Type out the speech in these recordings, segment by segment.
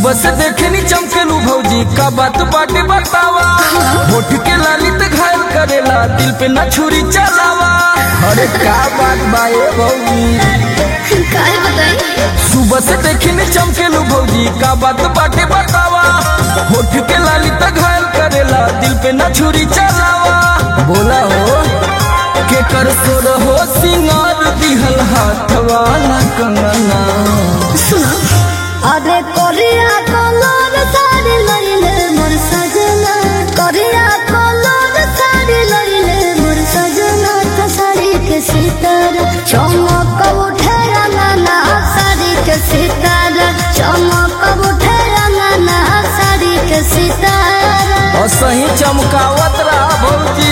सुबह से देखनी चमकेलू भौजी का बात बाटे बतावा। होठ के लाली ते घायल करेला दिल पे ना छुरी चलावा। अरे का बात बाए भौजी काहे बताई? सुबह से देखनी चमकेलू भौजी का बात बाटे बतावा। होठ के लाली ते घायल करेला दिल पे ना छुरी चलावा। बोला हो के कर सोर हो सिंगार दिहल हाथ वाला कंगना। सुनो अरे कोरिया कलर साड़ी लइले मोर सजना, कोरिया कलर साड़ी लइले मोर सजना। तो साड़ी के सितारा चमक उठे रंगना, साड़ी के सितारा चमक उठे रंगना, साड़ी के सितारा। और सही चमकावत रहा भौजी।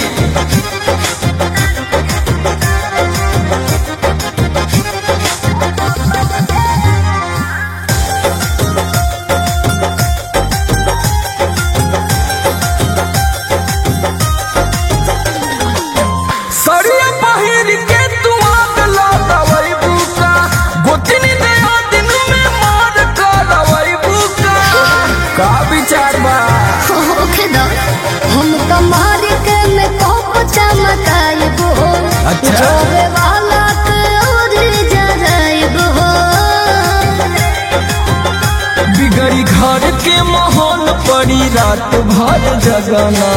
सड़िया पहिर के तू आग लगावई बुका, गोतनी दया दिन में मार करवई बुका। का विचार बा? ओखे दो हम तुम्हारी के में कोप चमकाइबो। अच्छा। जोरे वाला के और जराइबो। बिगड़ी घर के माहौल पड़ी रात भर जगना।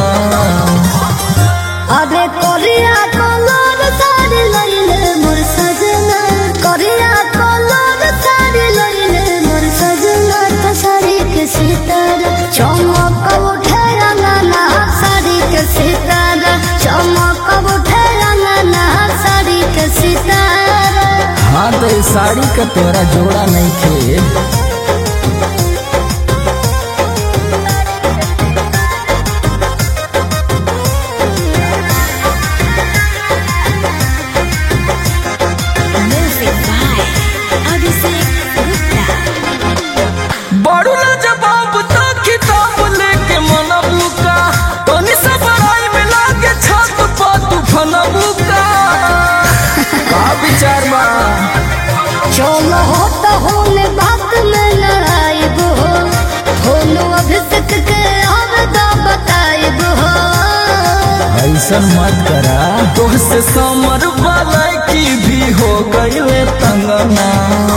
अरे कोरिया कलर साड़ी लइले मोर सजना, कोरिया कलर साड़ी लइले मोर सजना। तो साड़ी के सितारा चमक उठे रंगना, साड़ी के सितारा चमक उठे रंगना, साड़ी के सितारा। हाँ तो इस साड़ी का तोरा जोड़ा नहीं थे। बड़ूला जवाब तो किताब लेके मनबू का, तनी से बड़ाई में लागे छत पर तू फनबू का। का विचार बा? चलो होता होने बात में लड़ाइबो, होनो अभिषेक के आवदा बताइबो। ऐसा मत करा, तोहसे समर वाला की भी हो गई तंगना।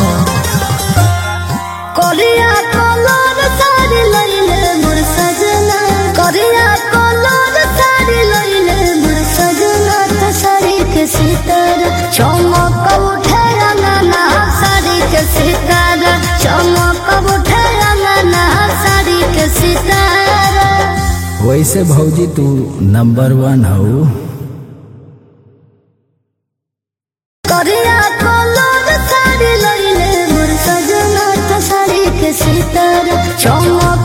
कोरिया कलर साड़ी लइले मोर सजना, कोरिया कलर साड़ी लइले मोर सजना। तो साड़ी के सितारा चमक उठे रंगना, साड़ी के सितारा चमक उठे रंगना, साड़ी के सितारा। वैसे भौजी तू नंबर 1 हो। कोरिया कलर साड़ी लइले मोर सजना। तो साड़ी के सितारा चमक